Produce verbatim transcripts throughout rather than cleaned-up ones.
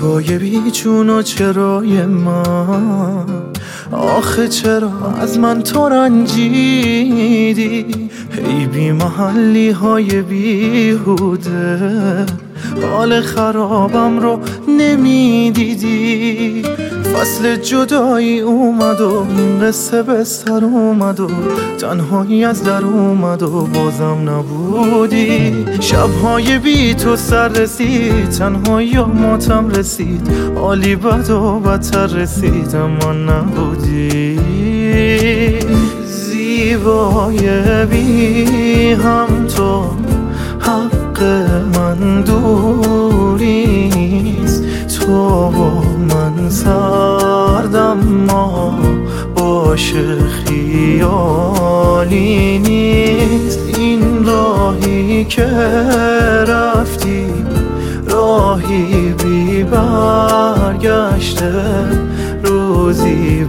زیبای بیچون و چرای من، آخه چرا از من تو رنجیدی؟ ای بی محلی های بیهوده، حال خرابم رو نمیدیدی. فصل جدایی اومد و این قصه به سر اومد و تنهایی از در اومد و بازم نبودی. شبهای بی تو سر رسید، تنهایی و ماتم رسید، حالی بد و بدتر رسید اما نبودی. زیبای بی هم تو حق من دوری نیست، تو با من سردم ما باشه خیالی نیست. این راهی که رفتی راهی بی برگشته، روزی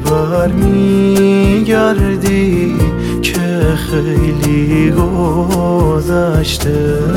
برمیگردی که خیلی گذشته.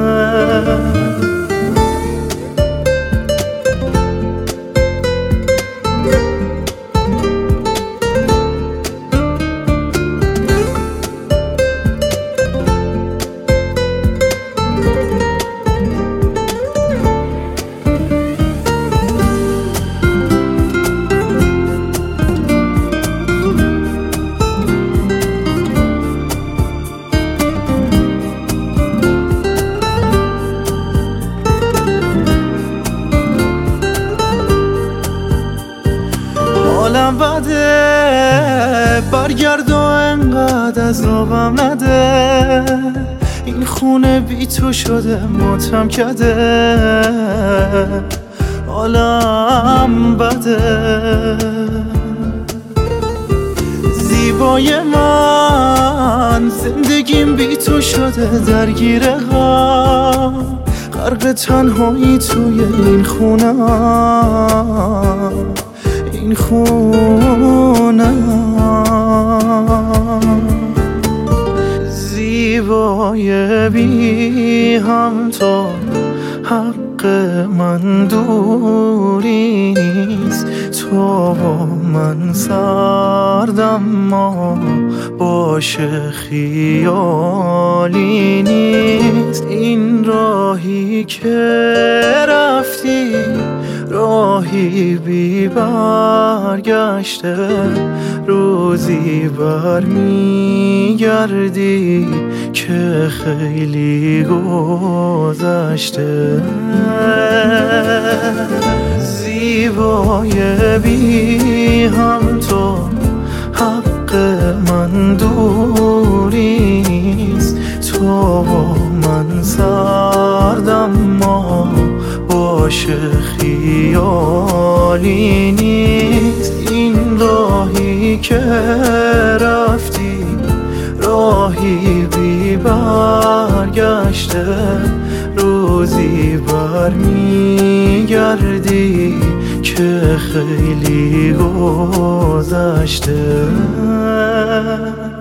حالم بده، برگرد و انقدر عذابم نده. این خونه بی تو شده ماتم کده، حالم بده. زیبای من زندگیم بی تو شده درگیر غم، غرق تنهایی توی این خونه، این خونه. زیبای بی هم تو حق من دوری نیست، تو با من سردم ما باشه خیالی نیست. این راهی که رفتی راهی بی برگشته، روزی برمیگردی که خیلی گذشته. زیبای بی هم تو حق من دوری نیست، تو با من سردم ما باشه خیالی نیست. این راهی که رفتی راهی بی برگشته، روزی برمیگردی که خیلی گذشته.